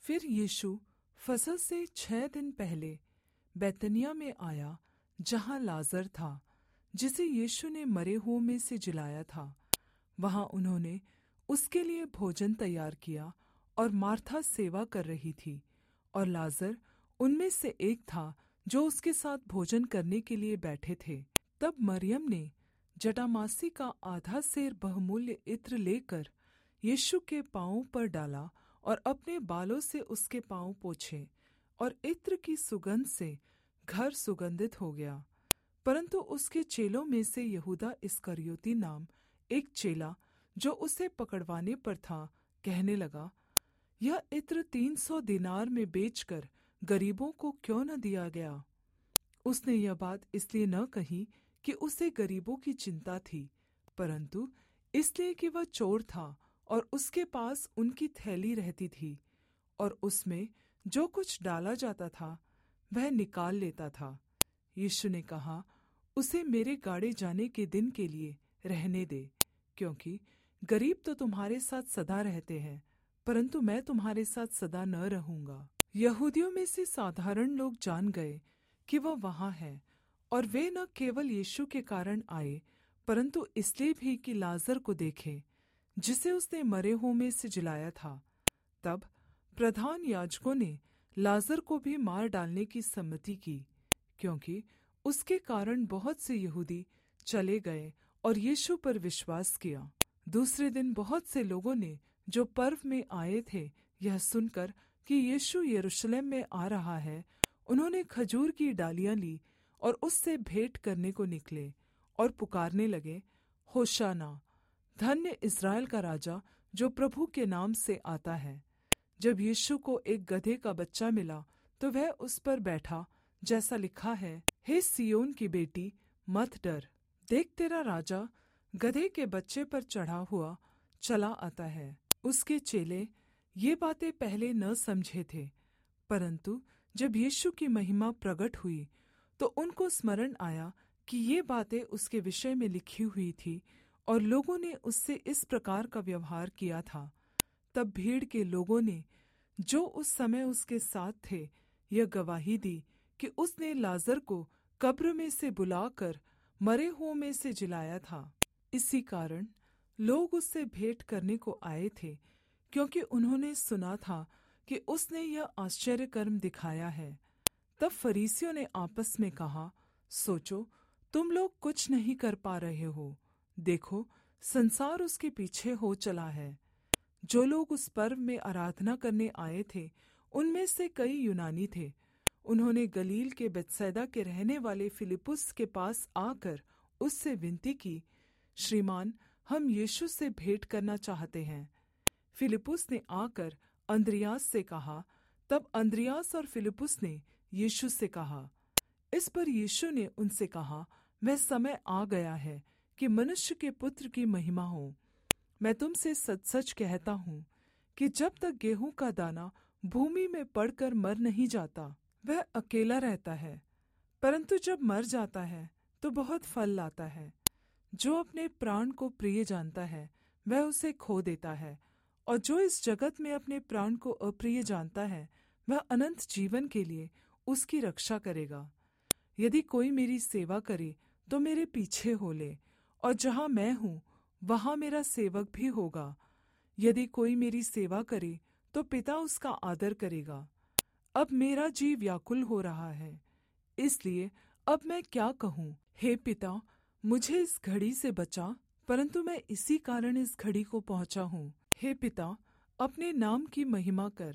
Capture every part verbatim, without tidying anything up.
फिर यीशु फसह से छः दिन पहले बैतनिय्याह में आया, जहाँ लाजर था, जिसे यीशु ने मरे हुओं में से जिलाया था। वहाँ उन्होंने उसके लिए भोजन तैयार किया और मार्था सेवा कर रही थी, और लाजर उनमें से एक था जो उसके साथ भोजन करने के लिए बैठे थे। तब मरियम ने जटामासी का आधा सेर बहुमूल्य इत्र लेकर यीशु के पाँवों पर डाला और अपने बालों से उसके पाँव पोंछे, और इत्र की सुगंध से घर सुगंधित हो गया। परन्तु उसके चेलों में से यहूदा इस्करियोती नाम एक चेला, जो उसे पकड़वाने पर था, कहने लगा, यह इत्र तीन सौ दीनार में बेचकर गरीबों को क्यों न दिया गया? उसने यह बात इसलिए न कही कि उसे गरीबों की चिंता थी, परन्तु इसलिए कि वह चोर था और उसके पास उनकी थैली रहती थी, और उसमें जो कुछ डाला जाता था वह निकाल लेता था। यीशु ने कहा, उसे मेरे गाड़े जाने के दिन के लिए रहने दे, क्योंकि गरीब तो तुम्हारे साथ सदा रहते हैं, परन्तु मैं तुम्हारे साथ सदा न रहूँगा। यहूदियों में से साधारण लोग जान गए कि वह वहाँ है, और वे न केवल यीशु के कारण आए, परन्तु इसलिए भी कि लाजर को देखें, जिसे उसने मरे हुओं में से जिलाया था। तब प्रधान याजकों ने लाजर को भी मार डालने की सम्मति की, क्योंकि उसके कारण बहुत से यहूदी चले गए और यीशु पर विश्वास किया। दूसरे दिन बहुत से लोगों ने, जो पर्व में आए थे, यह सुनकर कि यीशु यरूशलेम में आ रहा है, उन्होंने खजूर की डालियाँ ली और उससे भेंट करने को निकले और पुकारने लगे, होशाना, धन्य इस्राएल का राजा जो प्रभु के नाम से आता है। जब यीशु को एक गदहे का बच्चा मिला, तो वह उस पर बैठा, जैसा लिखा है, हे सिय्योन की बेटी, मत डर, देख तेरा राजा गदहे के बच्चे पर चढ़ा हुआ चला आता है। उसके चेले ये बातें पहले न समझे थे, परन्तु जब यीशु की महिमा प्रगट हुई तो उनको स्मरण आया कि ये बातें उसके विषय में लिखी हुई थी, और लोगों ने उससे इस प्रकार का व्यवहार किया था। तब भीड़ के लोगों ने, जो उस समय उसके साथ थे, यह गवाही दी कि उसने लाजर को कब्र में से बुलाकर मरे हुओं में से जिलाया था। इसी कारण लोग उससे भेंट करने को आए थे, क्योंकि उन्होंने सुना था कि उसने यह आश्चर्य कर्म दिखाया है। तब फरीसियों ने आपस में कहा, सोचो, तुम लोग कुछ नहीं कर पा रहे हो। देखो, संसार उसके पीछे हो चला है। जो लोग उस पर्व में आराधना करने आए थे, उनमें से कई यूनानी थे। उन्होंने गलील के बेतसैदा के रहने वाले फिलिप्पुस के पास आकर उससे विनती की, श्रीमान, हम यीशु से भेंट करना चाहते हैं। फिलिप्पुस ने आकर अंद्रियास से कहा। तब अंद्रियास और फिलिप्पुस ने यीशु से कहा। इस पर यीशु ने उनसे कहा, वह समय आ गया है कि मनुष्य के पुत्र की महिमा हो। मैं तुमसे सच-सच कहता हूँ कि जब तक गेहूं का दाना भूमि में पड़कर मर नहीं जाता, वह अकेला रहता है, परंतु जब मर जाता है तो बहुत फल लाता है। जो अपने प्राण को प्रिय जानता है, वह उसे खो देता है, और जो इस जगत में अपने प्राण को अप्रिय जानता है, वह अनंत जीवन के लिए उसकी रक्षा करेगा। यदि कोई मेरी सेवा करे तो मेरे पीछे हो ले, और जहाँ मैं हूँ वहाँ मेरा सेवक भी होगा। यदि कोई मेरी सेवा करे तो पिता उसका आदर करेगा। अब मेरा जी व्याकुल हो रहा है, इसलिए अब मैं क्या कहूँ? हे पिता, मुझे इस घड़ी से बचा, परंतु मैं इसी कारण इस घड़ी को पहुँचा हूँ। हे पिता, अपने नाम की महिमा कर।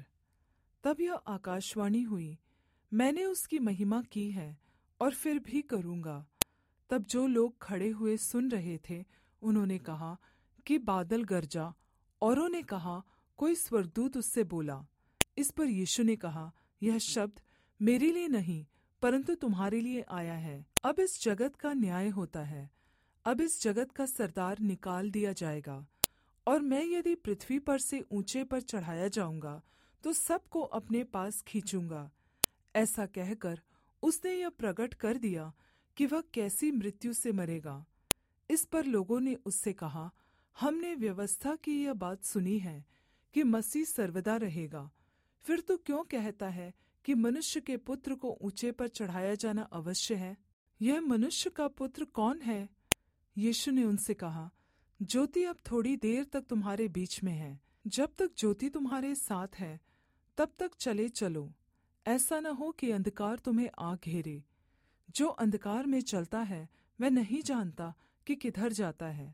तब यह आकाशवाणी हुई, मैंने उसकी महिमा की है और फिर भी करूँगा। तब जो लोग खड़े हुए सुन रहे थे, उन्होंने कहा कि बादल गरजा, औरों ने कहा कोई स्वर्गदूत उससे बोला। इस पर यीशु ने कहा, यह शब्द मेरे लिए नहीं, परंतु तुम्हारे लिए आया है। अब इस जगत का न्याय होता है। अब इस जगत का सरदार निकाल दिया जाएगा, और मैं यदि पृथ्वी पर से ऊंचे पर चढ़ाया जाऊंगा तो सबको अपने पास खींचूंगा। ऐसा कहकर उसने यह प्रगट कर दिया कि वह कैसी मृत्यु से मरेगा। इस पर लोगों ने उससे कहा, हमने व्यवस्था की यह बात सुनी है कि मसीह सर्वदा रहेगा। फिर तू क्यों कहता है कि मनुष्य के पुत्र को ऊँचे पर चढ़ाया जाना अवश्य है? यह मनुष्य का पुत्र कौन है? यीशु ने उनसे कहा, ज्योति अब थोड़ी देर तक तुम्हारे बीच में है। जब तक ज्योति तुम्हारे साथ है, तब तक चले चलो। ऐसा न हो कि अंधकार तुम्हें आ घेरे। जो अंधकार में चलता है वह नहीं जानता कि किधर जाता है।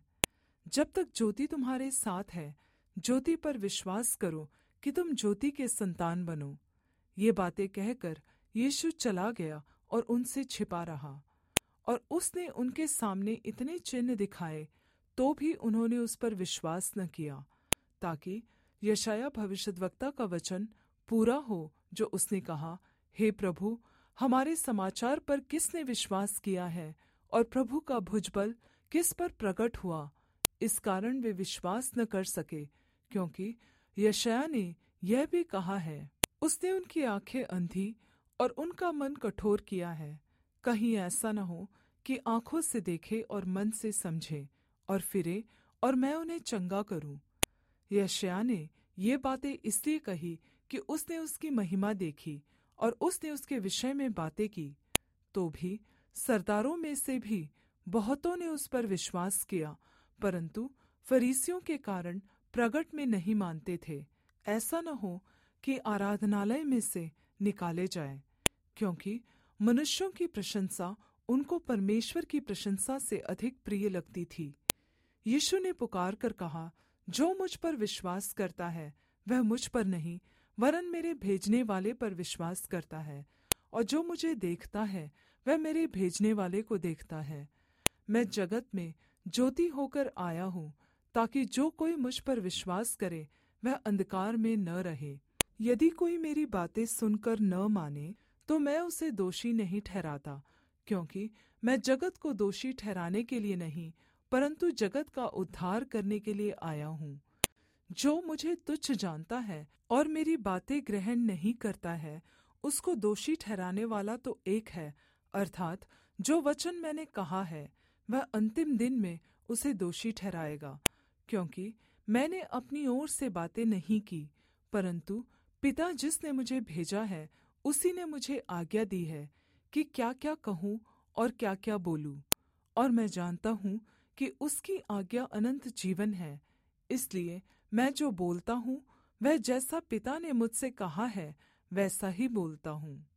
जब तक ज्योति तुम्हारे साथ है, ज्योति पर विश्वास करो कि तुम ज्योति के संतान बनो। ये बातें कहकर यीशु चला गया और उनसे छिपा रहा। और उसने उनके सामने इतने चिन्ह दिखाए, तो भी उन्होंने उस पर विश्वास न किया, ताकि यशायाह भविष्यद्वक्ता का वचन पूरा हो, जो उसने कहा, हे प्रभु, हमारे समाचार पर किसने विश्वास किया है, और प्रभु का भुजबल किस पर प्रकट हुआ। इस कारण वे विश्वास न कर सके, क्योंकि यशायाह ने यह भी कहा है, उसने उनकी आँखें अंधी और उनका मन कठोर किया है। कहीं ऐसा न हो कि आँखों से देखे और मन से समझे और फिरे और मैं उन्हें चंगा करूँ। यशायाह ने ये बातें इसलिए कही कि उसने उसकी महिमा देखी और उसने उसके विषय में बातें की। तो भी सरदारों में से भी बहुतों ने उस पर विश्वास किया, परंतु फरीसियों के कारण प्रगट में नहीं मानते थे, ऐसा न हो कि आराधनालय में से निकाले जाएं। क्योंकि मनुष्यों की प्रशंसा उनको परमेश्वर की प्रशंसा से अधिक प्रिय लगती थी। यीशु ने पुकार कर कहा, जो मुझ पर विश्वास करता है वह मुझ पर नहीं, वरन मेरे भेजने वाले पर विश्वास करता है। और जो मुझे देखता है वह मेरे भेजने वाले को देखता है। मैं जगत में ज्योति होकर आया हूँ, ताकि जो कोई मुझ पर विश्वास करे वह अंधकार में न रहे। यदि कोई मेरी बातें सुनकर न माने, तो मैं उसे दोषी नहीं ठहराता, क्योंकि मैं जगत को दोषी ठहराने के लिए नहीं, परंतु जगत का उद्धार करने के लिए आया हूँ। जो मुझे तुच्छ जानता है और मेरी बातें ग्रहण नहीं करता है, उसको दोषी ठहराने वाला तो एक है, अर्थात जो वचन मैंने कहा है वह अंतिम दिन में उसे दोषी ठहराएगा। क्योंकि मैंने अपनी ओर से बातें नहीं की, परंतु पिता जिसने मुझे भेजा है उसी ने मुझे आज्ञा दी है कि क्या-क्या कहूँ और क्या-क्या बोलूँ। और मैं जानता हूँ कि उसकी आज्ञा अनन्त जीवन है। इसलिए मैं जो बोलता हूँ वह जैसा पिता ने मुझसे कहा है वैसा ही बोलता हूँ।